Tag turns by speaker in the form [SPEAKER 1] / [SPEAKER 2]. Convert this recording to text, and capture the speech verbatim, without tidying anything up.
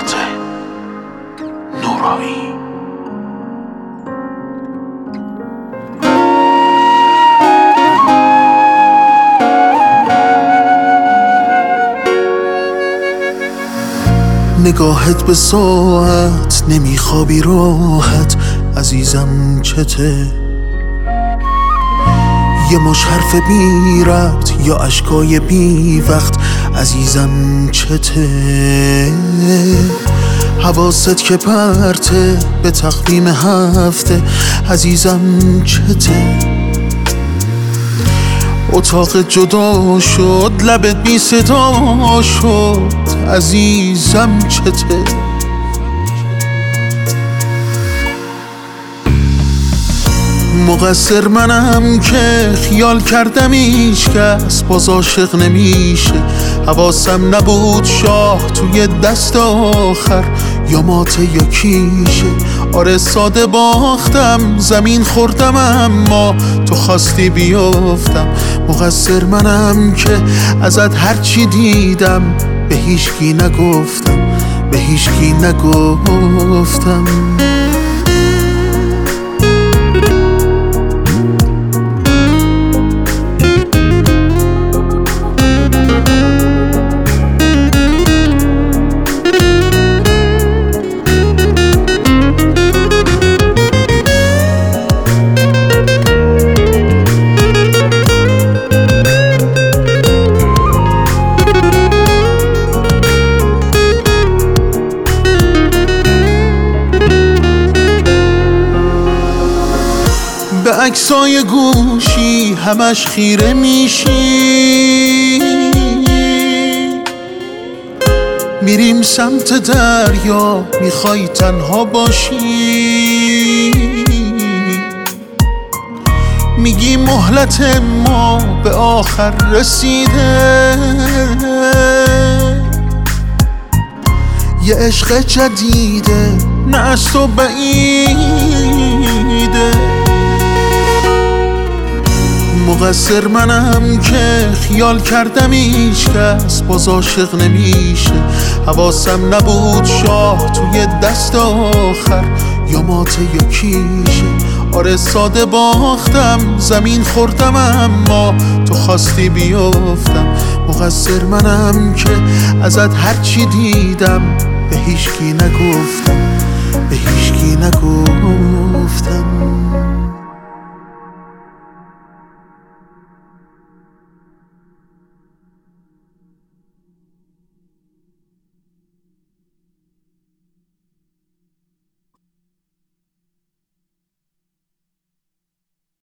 [SPEAKER 1] نجات نورایی.
[SPEAKER 2] نگاهت به ساعت نمیخوابی راحت عزیزم چته؟ یه مش حرف بی ربط یا اشکای بی وقت عزیزم چته؟ حواست که پرته به تقویم هفته عزیزم چته؟ اتاق جدا شد لبت بی صدا شد عزیزم چته؟ مقصر منم که خیال کردم هیچ کس باز عاشق نمیشه. حواسم نبود شاه توی دست آخر یا ماته یا کیشه. آره ساده باختم زمین خوردم اما تو خواستی بیافتم. مقصر منم که ازت هرچی دیدم به هیچکی نگفتم به هیچکی نگفتم. به عکسای گوشی همش خیره میشی. میریم سمت دریا میخوای تنها باشی. میگی مهلت ما به آخر رسیده. یه عشق جدیده نه از تو بعیده. مقصر منم که خیال کردم هیچ کس باز عاشق نمیشه. حواسم نبود شاه توی دست آخر یا ماته یا کیشه. آره ساده باختم زمین خوردم اما تو خواستی بیافتم. مقصر منم که ازت هرچی دیدم به هیچکی نگفتم به هیچکی نگفتم.